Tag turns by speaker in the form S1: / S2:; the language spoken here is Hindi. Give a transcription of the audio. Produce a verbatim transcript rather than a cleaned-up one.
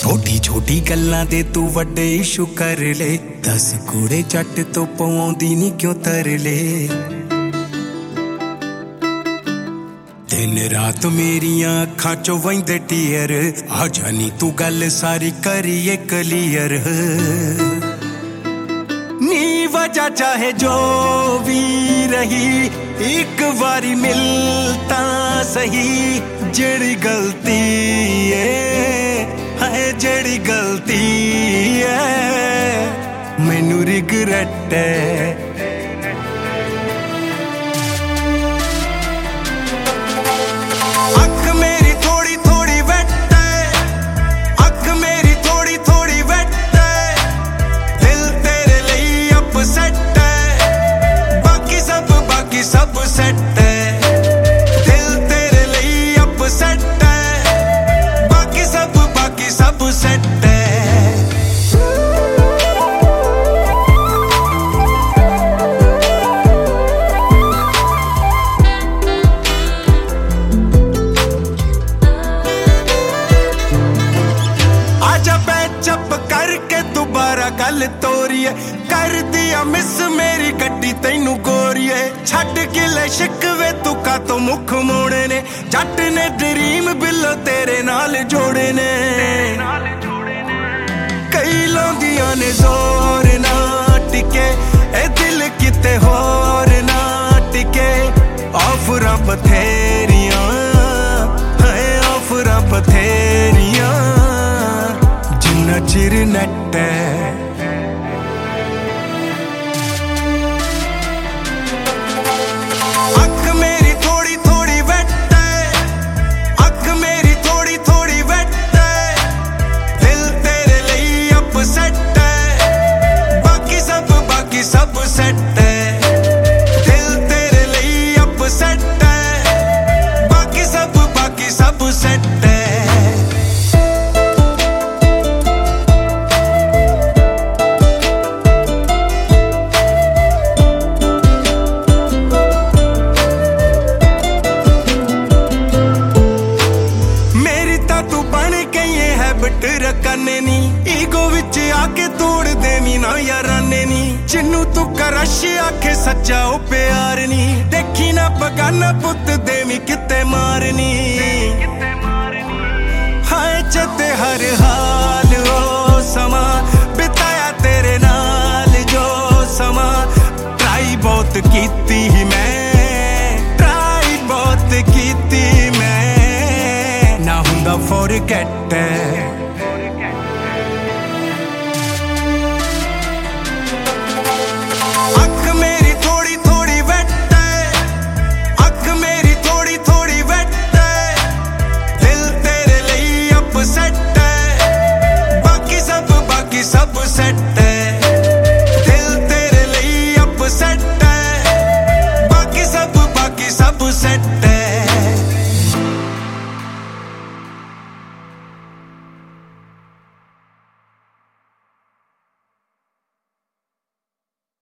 S1: छोटी छोटी गल्लां दे तू वड्डे इशू कर ले, दस कूड़े जट तो पवाउंदी नी क्यों तरले। दिन रात मेरियां अखां चों वहिंदे टीयर, आ जानी तू गल सारी करिए क्लियर। नी वजह चाहे जो भी रही, एक बारी मिलता सही। जेड़ी गलती है जेड़ी गलती है मैनू रिग्रेट है। अख मेरी थोड़ी थोड़ी वेट है, अख मेरी थोड़ी थोड़ी वेट है। दिल तेरे लिए अपसेट है, बाकी सब बाकी सब सेट है। दिल तेरे लिए अपसेट है, बाकी सब बाकी सब सेट है। आजा पैचअप करके दोबारा गल तोरिए, कर दिया मिस मेरी गड्डी तैनू गोरिए। छड्ड के ले शिकवे तू का तो मुख मोड़े ने, जट ने ड्रीम बिल्लो तेरे नाल जोड़े ने। कई लौंदियां ने जोर ना टिके, ए दिल किते होर ना टिके। ऑफरां बथेरियां है ऑफरां बथेरियां, जिन्ना चिर नट है। अख मेरी थोड़ी थोड़ी वेट है, अख मेरी थोड़ी थोड़ी वेट है। दिल तेरे लिए अपसेट है, बाकी सब बाकी सब सेट है। दिल तेरे लिए अपसेट है, बाकी सब बाकी सब सेट है। रकाने नी ईगो विच आके तोड़ देवी ना याराने नी। जिन्नू तू करश आखे सच्चा ओ प्यार नी, देखी ना बगाना पुत देवी किते मारनी। हाय चते हर हाल ओ समा बिताया तेरे नाल जो समा। ट्राई बहुत कीती मैं, ट्राई बहुत कीती मैं, ना हुंदा फॉरगेट है।